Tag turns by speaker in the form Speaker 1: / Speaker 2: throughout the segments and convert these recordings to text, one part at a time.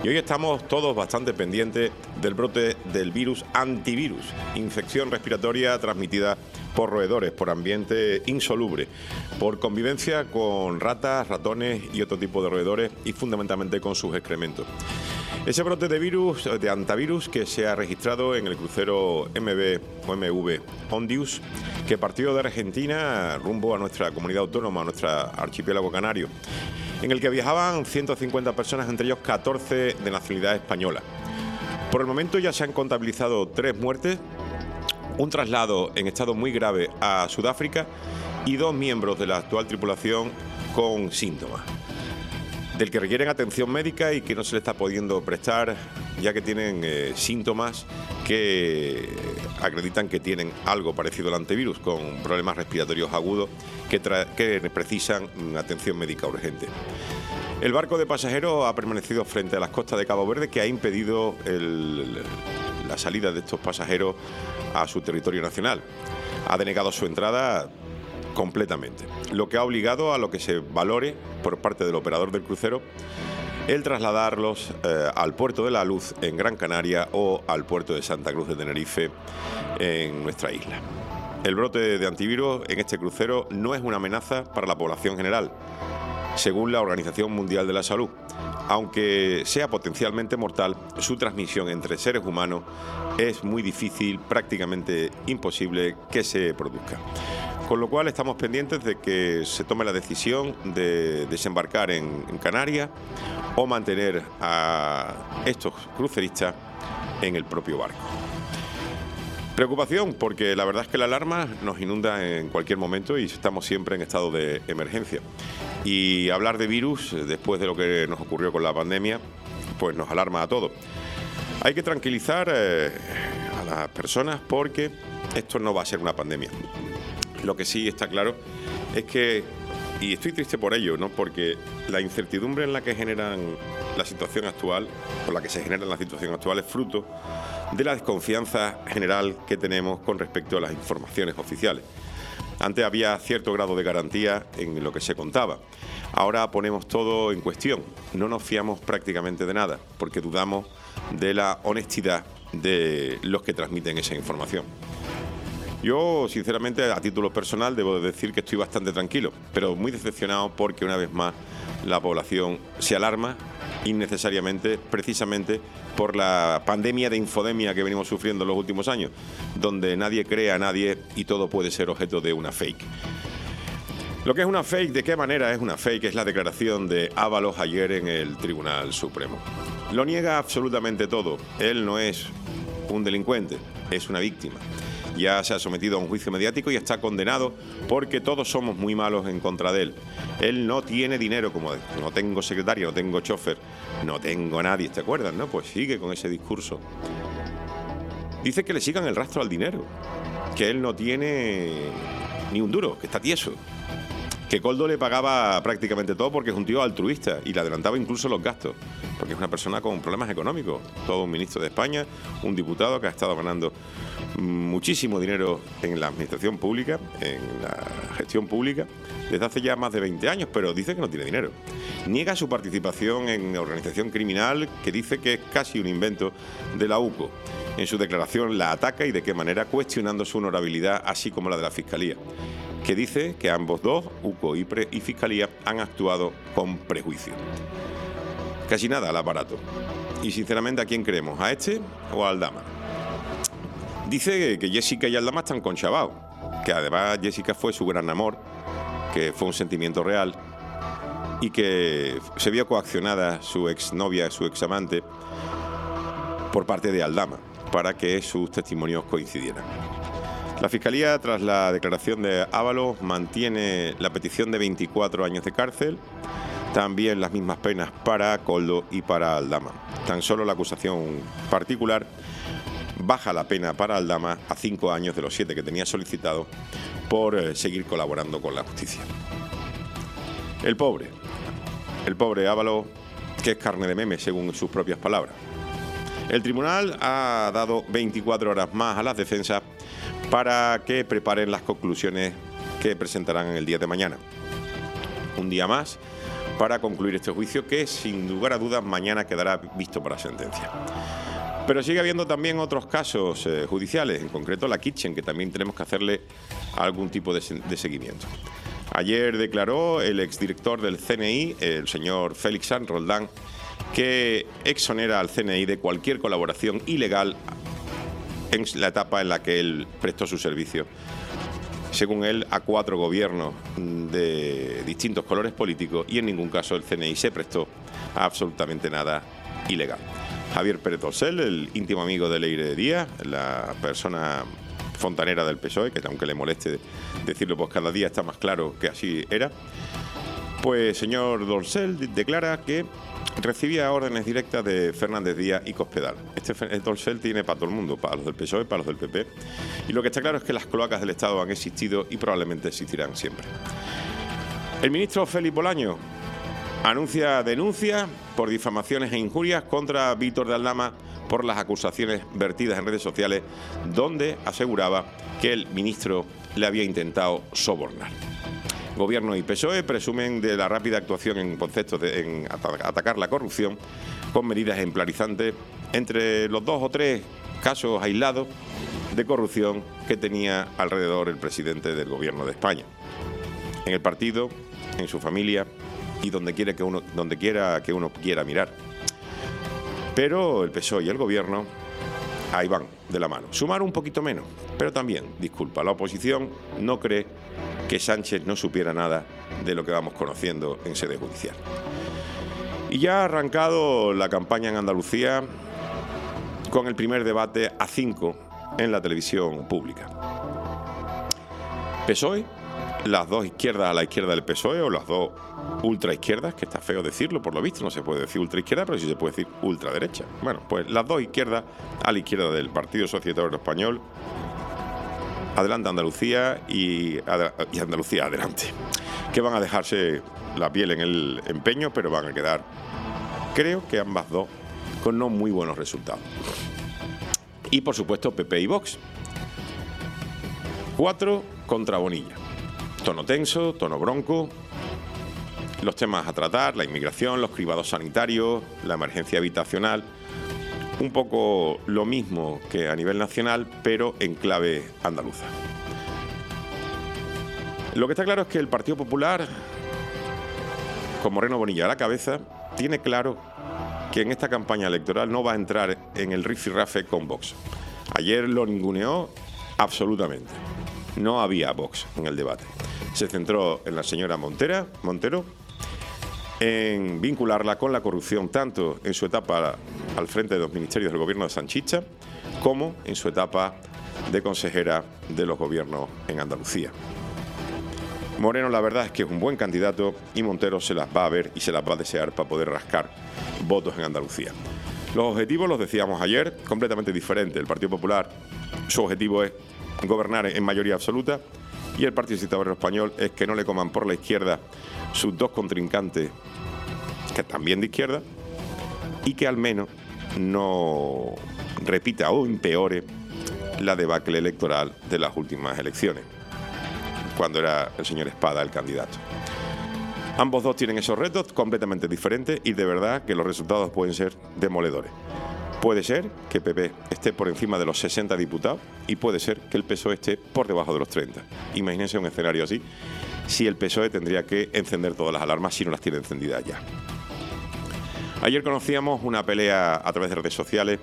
Speaker 1: Y hoy estamos todos bastante pendientes del brote del virus antivirus, infección respiratoria transmitida por roedores, por ambiente insoluble, por convivencia con ratas, ratones y otro tipo de roedores y fundamentalmente con sus excrementos. Ese brote de virus, de antivirus, que se ha registrado en el crucero MV Ondius, que partió de Argentina rumbo a nuestra comunidad autónoma, a nuestro archipiélago canario, en el que viajaban 150 personas, entre ellos 14 de nacionalidad española. Por el momento ya se han contabilizado 3 muertes, un traslado en estado muy grave a Sudáfrica y 2 miembros de la actual tripulación con síntomas, del que requieren atención médica y que no se le está pudiendo prestar, ya que tienen síntomas que acreditan que tienen algo parecido al antivirus, con problemas respiratorios agudos que precisan atención médica urgente. El barco de pasajeros ha permanecido frente a las costas de Cabo Verde, que ha impedido la salida de estos pasajeros a su territorio nacional. Ha denegado su entrada completamente, lo que ha obligado a lo que se valore por parte del operador del crucero el trasladarlos al puerto de La Luz en Gran Canaria o al puerto de Santa Cruz de Tenerife en nuestra isla. El brote de antivirus en este crucero no es una amenaza para la población general, según la Organización Mundial de la Salud. Aunque sea potencialmente mortal, su transmisión entre seres humanos es muy difícil, prácticamente imposible que se produzca. Con lo cual estamos pendientes de que se tome la decisión de desembarcar en Canarias o mantener a estos cruceristas en el propio barco. Preocupación, porque la verdad es que la alarma nos inunda en cualquier momento y estamos siempre en estado de emergencia. Y hablar de virus, después de lo que nos ocurrió con la pandemia, pues nos alarma a todos. Hay que tranquilizar a las personas porque esto no va a ser una pandemia. Lo que sí está claro es que, y estoy triste por ello, ¿no?, porque la incertidumbre en la que generan la situación actual, por la que se genera la situación actual, es fruto de la desconfianza general que tenemos con respecto a las informaciones oficiales. Antes había cierto grado de garantía en lo que se contaba. Ahora ponemos todo en cuestión. No nos fiamos prácticamente de nada, porque dudamos de la honestidad de los que transmiten esa información. Yo, sinceramente, a título personal, debo decir que estoy bastante tranquilo, pero muy decepcionado porque, una vez más, la población se alarma innecesariamente, precisamente por la pandemia de infodemia que venimos sufriendo en los últimos años, donde nadie cree a nadie y todo puede ser objeto de una fake. Lo que es una fake, ¿de qué manera es una fake? Es la declaración de Ábalos ayer en el Tribunal Supremo. Lo niega absolutamente todo. Él no es un delincuente, es una víctima. Ya se ha sometido a un juicio mediático y está condenado porque todos somos muy malos en contra de él. Él no tiene dinero, como no tengo secretaria, no tengo chofer, no tengo nadie, ¿te acuerdas, no? Pues sigue con ese discurso. Dice que le sigan el rastro al dinero, que él no tiene ni un duro, que está tieso, que Koldo le pagaba prácticamente todo porque es un tío altruista y le adelantaba incluso los gastos, porque es una persona con problemas económicos, todo un ministro de España, un diputado que ha estado ganando muchísimo dinero en la administración pública, en la gestión pública, desde hace ya más de 20 años, pero dice que no tiene dinero. Niega su participación en organización criminal, que dice que es casi un invento de la UCO. En su declaración la ataca y de qué manera, cuestionando su honorabilidad, así como la de la Fiscalía, que dice que ambos dos, UCO y Fiscalía, han actuado con prejuicio. Casi nada al aparato. Y sinceramente, ¿a quién creemos? ¿A este o a Aldama? Dice que Jessica y Aldama están conchavados, que además Jessica fue su gran amor, que fue un sentimiento real y que se vio coaccionada su exnovia, su examante, por parte de Aldama, para que sus testimonios coincidieran. La Fiscalía, tras la declaración de Ábalos, mantiene la petición de 24 años de cárcel, también las mismas penas para Koldo y para Aldama. Tan solo la acusación particular baja la pena para Aldama a 5 años de los 7 que tenía solicitado por seguir colaborando con la justicia. El pobre Ábalos, que es carne de meme según sus propias palabras. El tribunal ha dado 24 horas más a las defensas para que preparen las conclusiones que presentarán el día de mañana. Un día más para concluir este juicio que, sin lugar a dudas, mañana quedará visto para sentencia. Pero sigue habiendo también otros casos judiciales, en concreto la Kitchen, que también tenemos que hacerle algún tipo de seguimiento. Ayer declaró el exdirector del CNI, el señor Félix Sanz Roldán, que exonera al CNI de cualquier colaboración ilegal en la etapa en la que él prestó su servicio, según él, a 4 gobiernos de distintos colores políticos, y en ningún caso el CNI se prestó a absolutamente nada ilegal. Javier Pérez Dorsal, el íntimo amigo de Leire Díaz, la persona fontanera del PSOE, que aunque le moleste decirlo, pues cada día está más claro que así era, pues señor Dorsal declara que recibía órdenes directas de Fernández Díaz y Cospedal. Dorsal tiene para todo el mundo, para los del PSOE, para los del PP, y lo que está claro es que las cloacas del Estado han existido y probablemente existirán siempre. El ministro Félix Bolaño anuncia denuncia por difamaciones e injurias contra Víctor de Aldama por las acusaciones vertidas en redes sociales, donde aseguraba que el ministro le había intentado sobornar. Gobierno y PSOE presumen de la rápida actuación en conceptos en atacar la corrupción con medidas ejemplarizantes entre los 2 o 3 casos aislados de corrupción que tenía alrededor el presidente del Gobierno de España. En el partido, en su familia y donde quiera que uno quiera mirar. Pero el PSOE y el Gobierno ahí van de la mano. Sumar un poquito menos, pero también, disculpa, la oposición no cree que Sánchez no supiera nada de lo que vamos conociendo en sede judicial. Y ya ha arrancado la campaña en Andalucía con el primer debate a 5 en la televisión pública. PSOE, las 2 izquierdas a la izquierda del PSOE, o las 2 ultraizquierdas, que está feo decirlo, por lo visto no se puede decir ultraizquierda, pero sí se puede decir ultraderecha. Bueno, pues las 2 izquierdas a la izquierda del Partido Socialista Obrero Español, adelante Andalucía y Andalucía adelante, que van a dejarse la piel en el empeño, pero van a quedar, creo que ambas 2, con no muy buenos resultados. Y por supuesto PP y Vox, 4 contra Bonilla. Tono tenso, tono bronco, los temas a tratar, la inmigración, los cribados sanitarios, la emergencia habitacional, un poco lo mismo que a nivel nacional, pero en clave andaluza. Lo que está claro es que el Partido Popular, con Moreno Bonilla a la cabeza, tiene claro que en esta campaña electoral no va a entrar en el rifirrafe con Vox. Ayer lo ninguneó absolutamente. No había Vox en el debate. Se centró en la señora Montero, en vincularla con la corrupción tanto en su etapa al frente de los ministerios del gobierno de Sanchista como en su etapa de consejera de los gobiernos en Andalucía. Moreno, la verdad es que es un buen candidato y Montero se las va a ver y se las va a desear para poder rascar votos en Andalucía. Los objetivos, los decíamos ayer, completamente diferentes. El Partido Popular, su objetivo es gobernar en mayoría absoluta, y el Partido Socialista Obrero Español es que no le coman por la izquierda sus 2 contrincantes, que también de izquierda, y que al menos no repita o empeore la debacle electoral de las últimas elecciones, cuando era el señor Espada el candidato. Ambos 2 tienen esos retos completamente diferentes y de verdad que los resultados pueden ser demoledores. Puede ser que PP esté por encima de los 60 diputados y puede ser que el PSOE esté por debajo de los 30. Imagínense un escenario así, si el PSOE tendría que encender todas las alarmas si no las tiene encendidas ya. Ayer conocíamos una pelea a través de redes sociales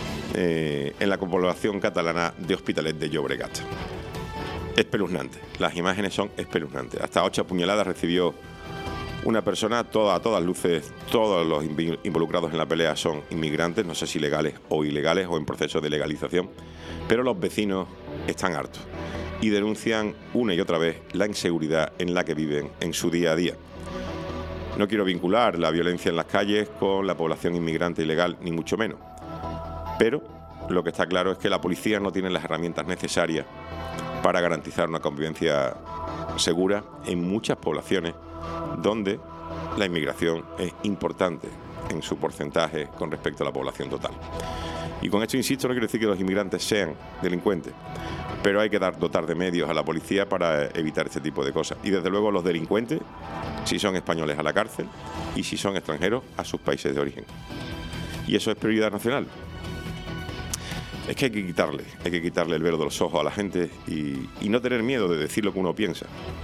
Speaker 1: en la población catalana de Hospitalet de Llobregat. Espeluznante, las imágenes son espeluznantes. Hasta 8 puñaladas recibió una persona, a todas luces, todos los involucrados en la pelea son inmigrantes, no sé si legales o ilegales o en proceso de legalización, pero los vecinos están hartos y denuncian una y otra vez la inseguridad en la que viven en su día a día. No quiero vincular la violencia en las calles con la población inmigrante ilegal, ni mucho menos, pero lo que está claro es que la policía no tiene las herramientas necesarias para garantizar una convivencia segura en muchas poblaciones donde la inmigración es importante en su porcentaje con respecto a la población total. Y con esto, insisto, no quiero decir que los inmigrantes sean delincuentes, pero hay que dotar de medios a la policía para evitar este tipo de cosas. Y desde luego los delincuentes si son españoles a la cárcel y si son extranjeros a sus países de origen. Y eso es prioridad nacional. Es que hay que quitarle el velo de los ojos a la gente y no tener miedo de decir lo que uno piensa.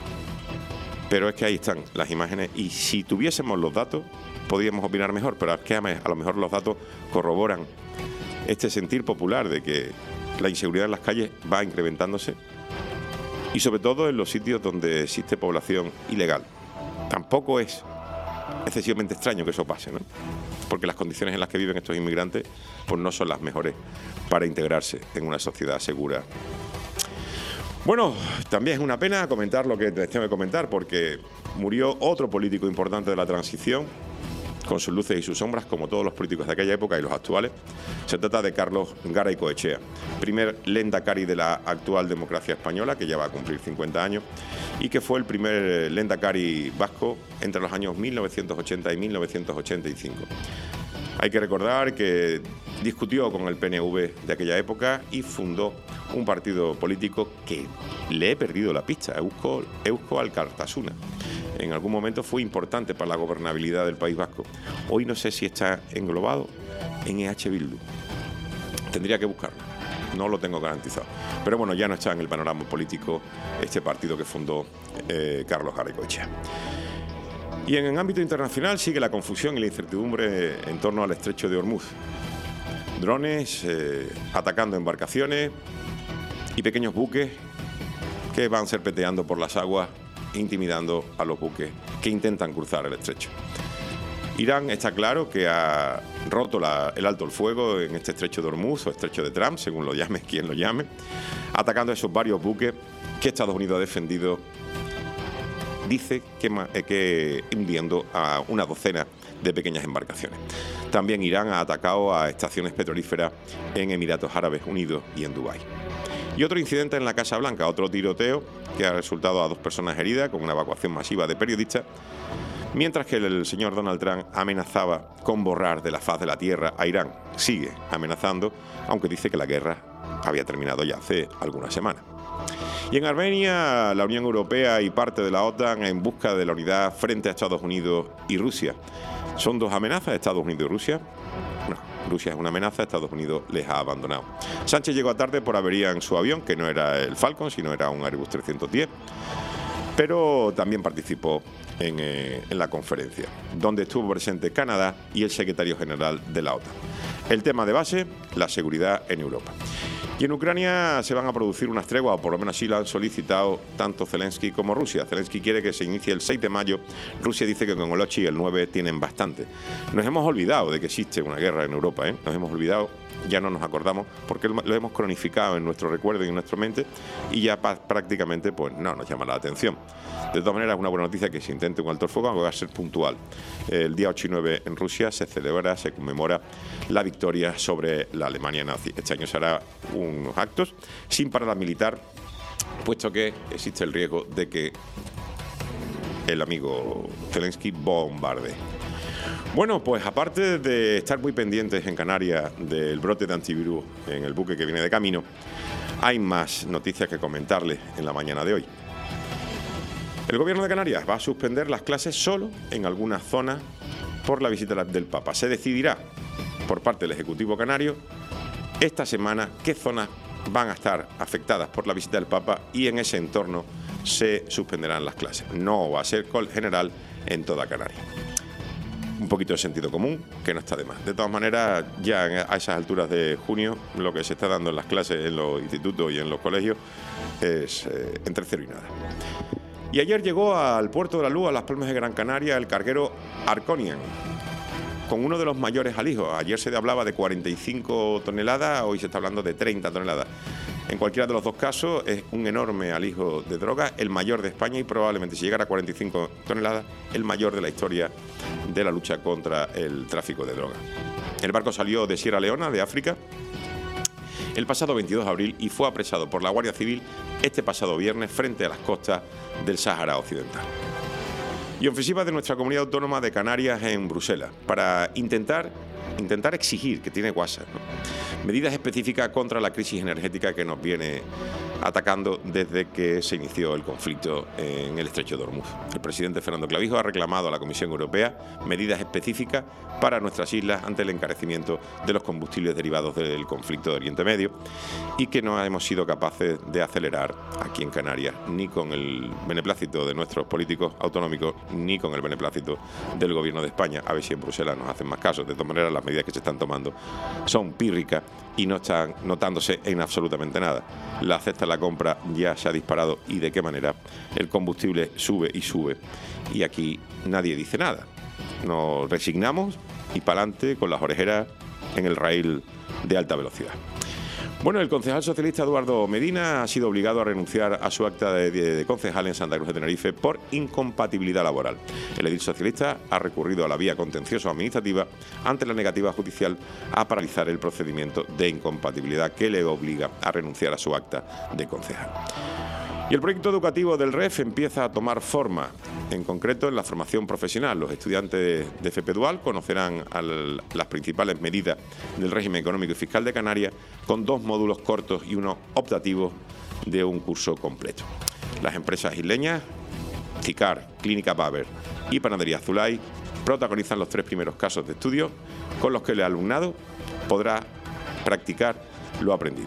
Speaker 1: Pero es que ahí están las imágenes y si tuviésemos los datos podríamos opinar mejor, pero es que a lo mejor los datos corroboran este sentir popular de que la inseguridad en las calles va incrementándose y sobre todo en los sitios donde existe población ilegal. Tampoco es excesivamente extraño que eso pase, ¿no? Porque las condiciones en las que viven estos inmigrantes pues no son las mejores para integrarse en una sociedad segura. Bueno, también es una pena comentar lo que les tengo que comentar, porque murió otro político importante de la transición, con sus luces y sus sombras, como todos los políticos de aquella época y los actuales. Se trata de Carlos Garaycoechea, primer lehendakari de la actual democracia española, que ya va a cumplir 50 años, y que fue el primer lehendakari vasco entre los años 1980 y 1985. Hay que recordar que discutió con el PNV de aquella época y fundó un partido político que le he perdido la pista, Eusko Alkartasuna. En algún momento fue importante para la gobernabilidad del País Vasco. Hoy no sé si está englobado en EH Bildu. Tendría que buscarlo, no lo tengo garantizado. Pero bueno, ya no está en el panorama político este partido que fundó Carlos Garaycoechea. Y en el ámbito internacional sigue la confusión y la incertidumbre en torno al estrecho de Hormuz. Drones atacando embarcaciones y pequeños buques que van serpenteando por las aguas, intimidando a los buques que intentan cruzar el estrecho. Irán está claro que ha roto el alto el fuego en este estrecho de Hormuz o estrecho de Trump, según lo llame quien lo llame, atacando a esos varios buques que Estados Unidos ha defendido, dice que hundiendo a una docena de pequeñas embarcaciones. También Irán ha atacado a estaciones petrolíferas en Emiratos Árabes Unidos y en Dubái. Y otro incidente en la Casa Blanca, otro tiroteo que ha resultado a 2 personas heridas con una evacuación masiva de periodistas, mientras que el señor Donald Trump amenazaba con borrar de la faz de la tierra a Irán. Sigue amenazando, aunque dice que la guerra había terminado ya hace algunas semanas. Y en Armenia, la Unión Europea y parte de la OTAN en busca de la unidad frente a Estados Unidos y Rusia. ¿Son 2 amenazas, Estados Unidos y Rusia? No, Rusia es una amenaza, Estados Unidos les ha abandonado. Sánchez llegó tarde por avería en su avión, que no era el Falcon, sino era un Airbus 310, pero también participó en la conferencia, donde estuvo presente Canadá y el secretario general de la OTAN. El tema de base, la seguridad en Europa. Y en Ucrania se van a producir unas treguas, o por lo menos así lo han solicitado tanto Zelensky como Rusia. Zelensky quiere que se inicie el 6 de mayo. Rusia dice que con el 8 y el 9 tienen bastante. Nos hemos olvidado de que existe una guerra en Europa, ¿eh? Nos hemos olvidado, ya no nos acordamos, porque lo hemos cronificado en nuestro recuerdo y en nuestra mente, y ya prácticamente pues no nos llama la atención. De todas maneras, es una buena noticia que se intente un alto el fuego, aunque va a ser puntual. El día 8 y 9 en Rusia se conmemora la victoria sobre la Alemania nazi. Este año se hará unos actos sin parada militar, puesto que existe el riesgo de que el amigo Zelensky bombarde. Bueno, pues aparte de estar muy pendientes en Canarias del brote de antivirus en el buque que viene de camino, hay más noticias que comentarles en la mañana de hoy. El Gobierno de Canarias va a suspender las clases solo en algunas zonas por la visita del Papa. Se decidirá por parte del Ejecutivo Canario esta semana qué zonas van a estar afectadas por la visita del Papa y en ese entorno se suspenderán las clases. No va a ser general en toda Canarias. Un poquito de sentido común, que no está de más. De todas maneras, ya a esas alturas de junio, lo que se está dando en las clases en los institutos y en los colegios es entre 0 y nada. Y ayer llegó al puerto de la Luz, a Las Palmas de Gran Canaria, el carguero Arconian, con uno de los mayores alijos. Ayer se hablaba de 45 toneladas, hoy se está hablando de 30 toneladas. En cualquiera de los dos casos es un enorme alijo de droga, el mayor de España y probablemente, si llegara a 45 toneladas, el mayor de la historia de la lucha contra el tráfico de droga. El barco salió de Sierra Leona, de África, el pasado 22 de abril y fue apresado por la Guardia Civil este pasado viernes frente a las costas del Sáhara Occidental. Y ofensiva de nuestra comunidad autónoma de Canarias en Bruselas para intentar exigir, que tiene guasa, ¿no?, medidas específicas contra la crisis energética que nos viene atacando desde que se inició el conflicto en el estrecho de Hormuz. El presidente Fernando Clavijo ha reclamado a la Comisión Europea medidas específicas para nuestras islas ante el encarecimiento de los combustibles derivados del conflicto de Oriente Medio y que no hemos sido capaces de acelerar aquí en Canarias, ni con el beneplácito de nuestros políticos autonómicos, ni con el beneplácito del Gobierno de España. A ver si en Bruselas nos hacen más caso. De todas maneras, las medidas que se están tomando son pírricas y no están notándose en absolutamente nada. La cesta de la compra ya se ha disparado y de qué manera. El combustible sube y sube y aquí nadie dice nada. Nos resignamos y para adelante con las orejeras en el raíl de alta velocidad. Bueno, el concejal socialista Eduardo Medina ha sido obligado a renunciar a su acta de concejal en Santa Cruz de Tenerife por incompatibilidad laboral. El edil socialista ha recurrido a la vía contencioso administrativa ante la negativa judicial a paralizar el procedimiento de incompatibilidad que le obliga a renunciar a su acta de concejal. Y el proyecto educativo del REF empieza a tomar forma, en concreto en la formación profesional. Los estudiantes de FP Dual conocerán las principales medidas del régimen económico y fiscal de Canarias con 2 módulos cortos y uno optativo de un curso completo. Las empresas isleñas, CICAR, Clínica Baber y Panadería Zulay, protagonizan los 3 primeros casos de estudio con los que el alumnado podrá practicar lo aprendido.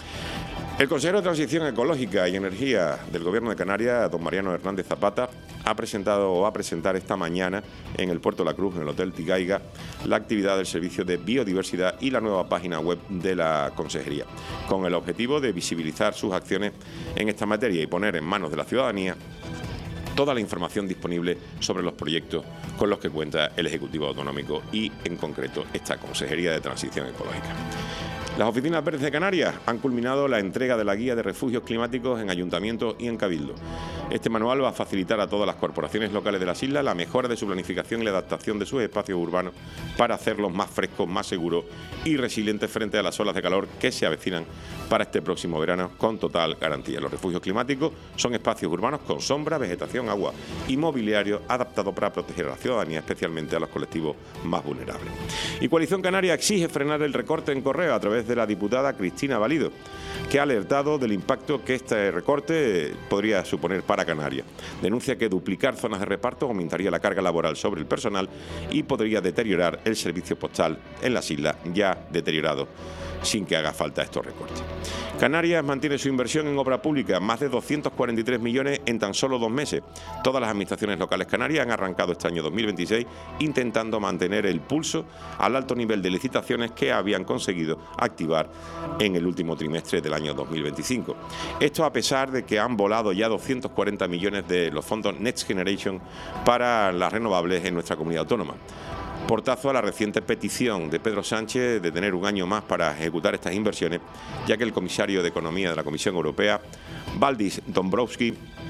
Speaker 1: El consejero de Transición Ecológica y Energía del Gobierno de Canarias, don Mariano Hernández Zapata, va a presentar esta mañana en el Puerto de la Cruz, en el Hotel Tigaiga, la actividad del Servicio de Biodiversidad y la nueva página web de la Consejería, con el objetivo de visibilizar sus acciones en esta materia y poner en manos de la ciudadanía toda la información disponible sobre los proyectos con los que cuenta el Ejecutivo Autonómico y, en concreto, esta Consejería de Transición Ecológica. Las oficinas verdes de Canarias han culminado la entrega de la guía de refugios climáticos en ayuntamientos y en cabildo. Este manual va a facilitar a todas las corporaciones locales de las islas la mejora de su planificación y la adaptación de sus espacios urbanos para hacerlos más frescos, más seguros y resilientes frente a las olas de calor que se avecinan para este próximo verano con total garantía. Los refugios climáticos son espacios urbanos con sombra, vegetación, agua y mobiliario adaptados para proteger a la ciudadanía, especialmente a los colectivos más vulnerables. Y Coalición Canaria exige frenar el recorte en correo a través de la diputada Cristina Valido, que ha alertado del impacto que este recorte podría suponer para Canarias. Denuncia que duplicar zonas de reparto aumentaría la carga laboral sobre el personal y podría deteriorar el servicio postal en las islas ya deteriorado sin que haga falta estos recortes. Canarias mantiene su inversión en obra pública, más de 243 millones en tan solo 2 meses. Todas las administraciones locales canarias han arrancado este año 2026 intentando mantener el pulso al alto nivel de licitaciones que habían conseguido activar en el último trimestre del año 2025. Esto a pesar de que han volado ya 240 millones de los fondos Next Generation para las renovables en nuestra comunidad autónoma. Portazo a la reciente petición de Pedro Sánchez de tener un año más para ejecutar estas inversiones, ya que el comisario de Economía de la Comisión Europea, Valdis Dombrovskis,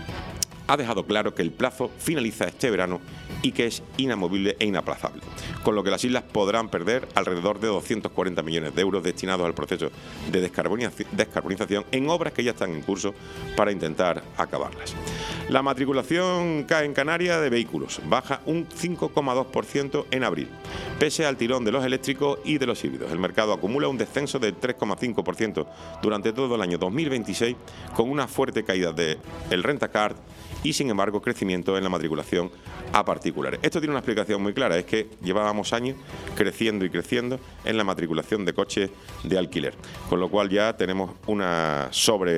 Speaker 1: ha dejado claro que el plazo finaliza este verano y que es inamovible e inaplazable, con lo que las islas podrán perder alrededor de 240 millones de euros destinados al proceso de descarbonización en obras que ya están en curso para intentar acabarlas. La matriculación cae en Canarias de vehículos, baja un 5,2% en abril, pese al tirón de los eléctricos y de los híbridos. El mercado acumula un descenso del 3,5% durante todo el año 2026, con una fuerte caída del rentacar y, sin embargo, crecimiento en la matriculación a particulares. Esto tiene una explicación muy clara, es que llevábamos años creciendo y creciendo en la matriculación de coches de alquiler, con lo cual ya tenemos una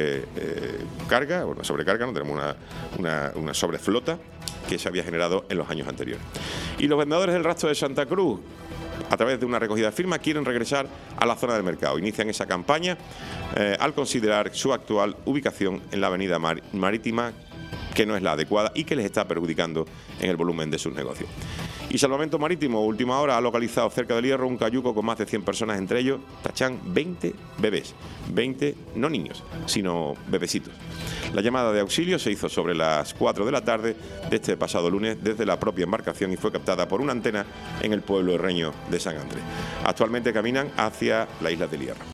Speaker 1: sobrecarga, no tenemos una sobreflota que se había generado en los años anteriores. Y los vendedores del Rastro de Santa Cruz, a través de una recogida de firmas, quieren regresar a la zona del mercado. Inician esa campaña al considerar su actual ubicación en la avenida marítima, que no es la adecuada y que les está perjudicando en el volumen de sus negocios. Y Salvamento Marítimo, última hora, ha localizado cerca del Hierro un cayuco con más de 100 personas, entre ellos tachan 20 bebés, 20 no niños, sino bebecitos. La llamada de auxilio se hizo sobre las 4 de la tarde de este pasado lunes desde la propia embarcación y fue captada por una antena en el pueblo herreño de San Andrés. Actualmente caminan hacia la isla del Hierro.